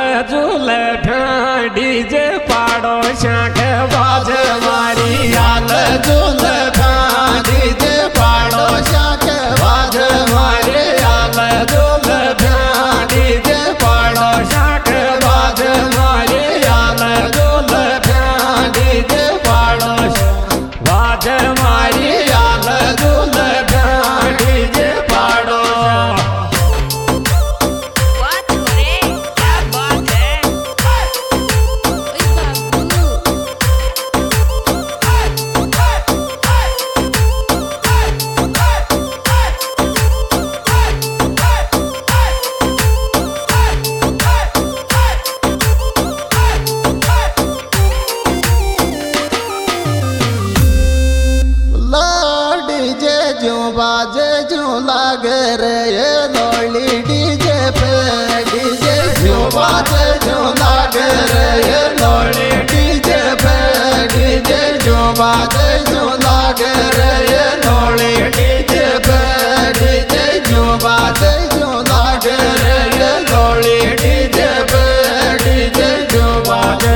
झूल डीजे पाड़ो शाख बाज मारी आल झूल डीजे पाड़ो शाख बाज मारी आल झूल डीजे पाड़ो शाख बाज मारी आल झूल डीजे पाड़ो बाज मारी आल झूल डीजे पाड़ो बाजे जो लागे रे ये लोली डीजे पे डीजे जो बाजे जो लागे रे ये लोली डीजे पे डीजे जो बाजे जो लागे रे ये लोली डीजे पे डीजे जो बाजे जो लागे रे ये लोली डीजे पे डीजे जो बाजे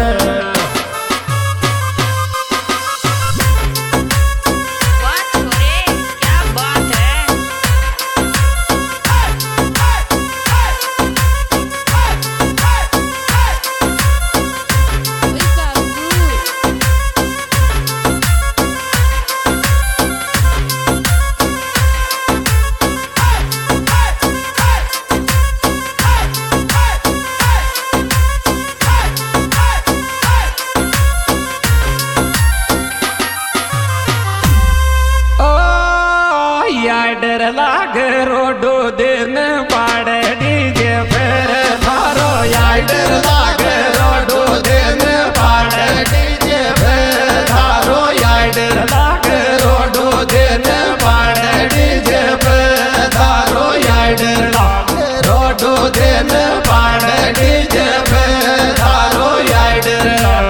डर लाग रोडो दिन पाड़े डीजे फिर थारो डर लाग रोडो दिन पाड़े डीजे फिर थारो डर लाग रोडो दिन पाड़े डीजे फिर थारो डर लाग रोडो दिन पाड़े डीजे फिर थारो डर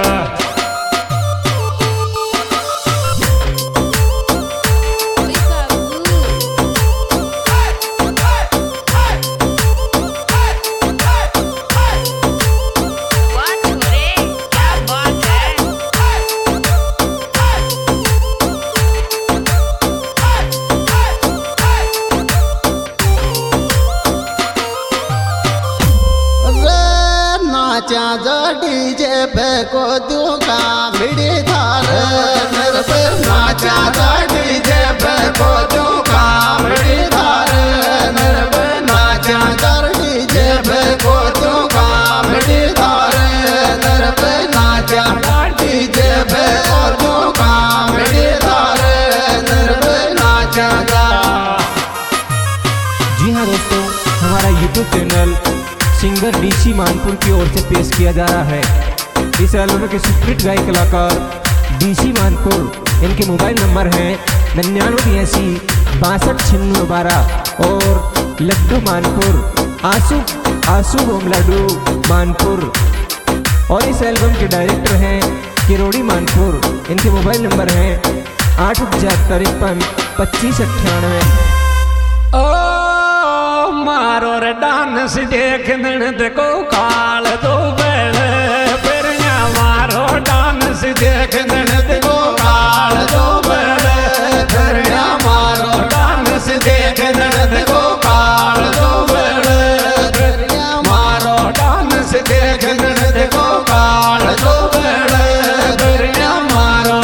डीजे पे को दूंगा मिड़ी थार नर पे नाचा डीजे पे को दूंगा मिड़ी थार नर पे नाचा डीजे पे को दूंगा मिड़ी थार नर पे नाचा डीजे पे को दूंगा मिड़ी थार नर पे नाचा। जी हाँ दोस्तों, हमारा YouTube channel singer DC Manpur की ओर से पेश किया जा रहा है। इस एल्बम के सुपरहिट गायक कलाकार डीसी मानपुर, इनके मोबाइल नंबर हैं 9982 62 और लड्डू मानपुर आसू होम लड्डू मानपुर। और इस एल्बम के डायरेक्टर हैं किरोड़ी मानपुर, इनके मोबाइल नंबर हैं 875 2598। मारो रे डांस देखने देखो काल दो बेल फिर मारो डांस देखने देखो काल दो बेल फिर मारो डांस देखने देखो काल दो बेल फिर मारो डांस देखने देखो काल दो बेल फिर मारो।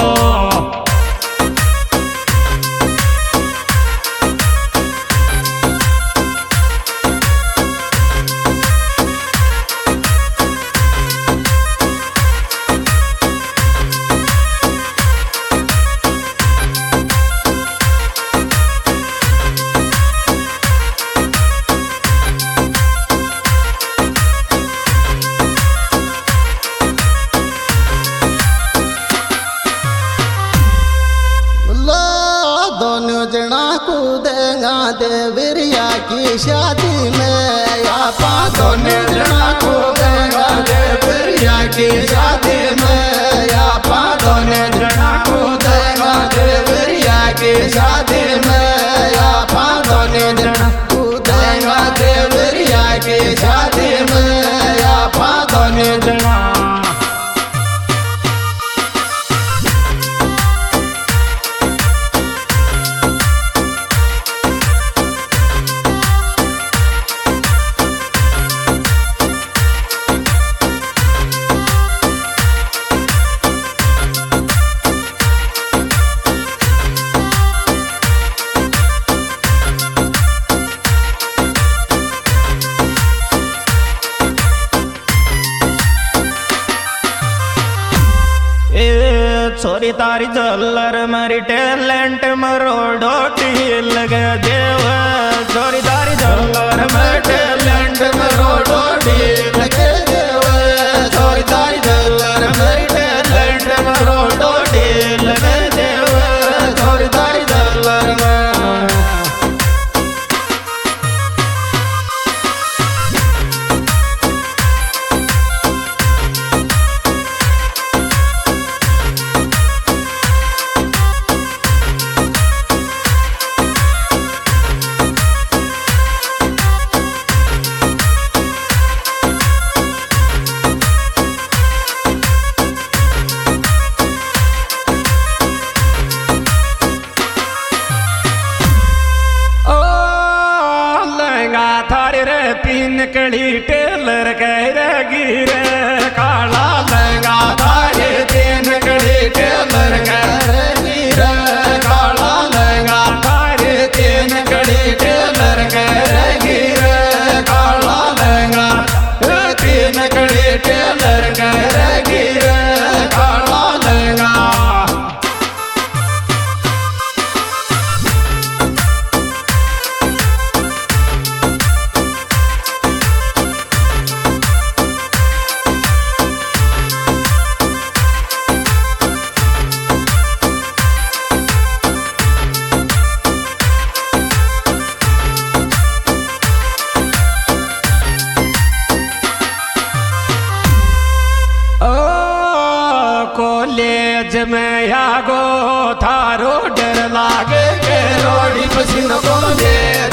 कूदेगा देवरिया की शादी में आपा दोनों जना कूदेगा देवरिया की शादी में आपा दोनों जना कूदेगा देवरिया की शादी में आपा दोनों जना कूदेगा देवरिया की शादी में आपा छोरी तारी झल्लर मारी टैलेंट मरोड़ो ढील गे देव छोरी तारी झल्लर में टैलेंट मरोड़ो ढील गे देव छोरी तारी झल्लर में टैलेंट मरोड़ो ढील गे देव छोरी तारी झल्लर में तीन कड़ी टेलर कह गिरे काला लहंगा थारे तीन कड़ी टेलर कह गिरे काला लहंगा थारे तीन कड़ी टेलर कह गिरे काला लहंगा तीन कड़ी टेलर कह गिरे काला लहंगा कॉलेज में आगो थारो डर लागे के रोड़ी पसीनो कॉलेज